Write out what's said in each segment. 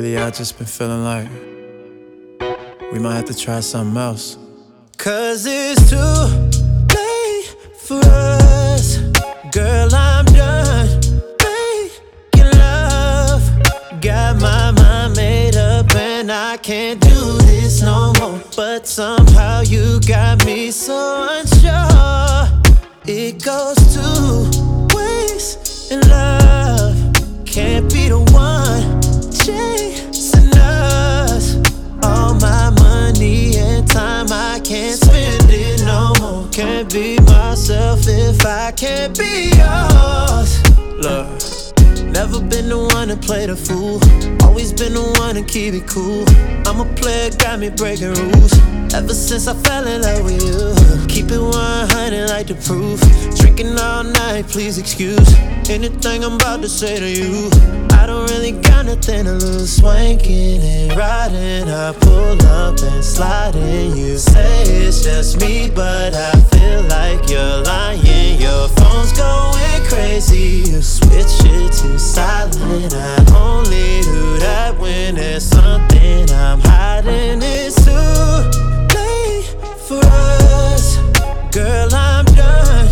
Lately I just been feeling like we might have to try something else. 'Cause it's too late for us. Girl, I'm done making love. Got my mind made up and I can't do this no more. But somehow you got me so unsure. It goes two ways in love. Can't be the one chasing us. All my money and time, I can't spend it no more. Can't be myself if I can't be yours. Look, never been the one to play the fool. Always been the one to keep it cool. I'm a player, got me breaking rules. Ever since I fell in love with you. Keep it 100 like the proof. Drinking all night, please excuse anything I'm about to say to you. I don't really got nothing to lose. Swanking and riding, I pull up and slide in. You say it's just me, but I feel like you're lying. Your phone's going crazy, you switch it to silent. I only do that when there's something I'm hiding. It's too late for us. Girl, I'm done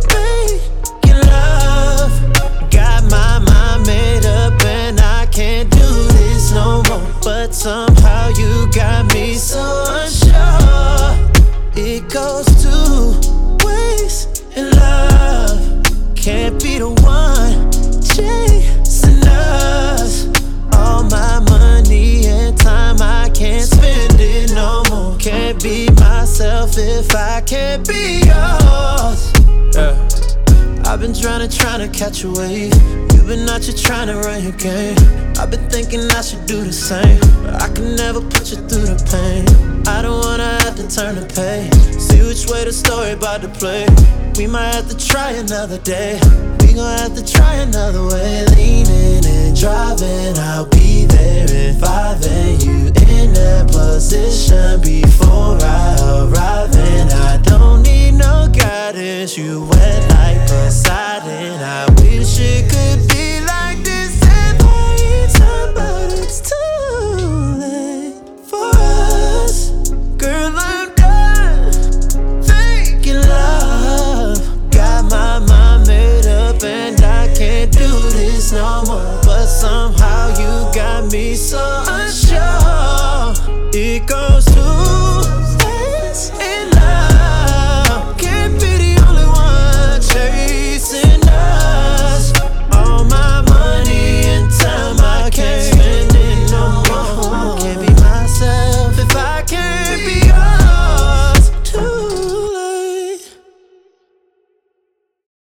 making love. Got my mind made up and I can't do this no more. But somehow you got me so unsure. It goes two ways in love. Can't be the one chasing us. All my money and time, I can't spend it no more. Can't be myself if I can't be yours. Yeah. I've been trying to catch a wave. You've been out here trying to run your game. I've been thinking I should do the same, but I can never put you through the pain. I don't wanna have to turn the page. See which way the story about to play. We might have to try another day. We gon' have to try another way. Leaning and driving, I'll be there in 5 and you in that plus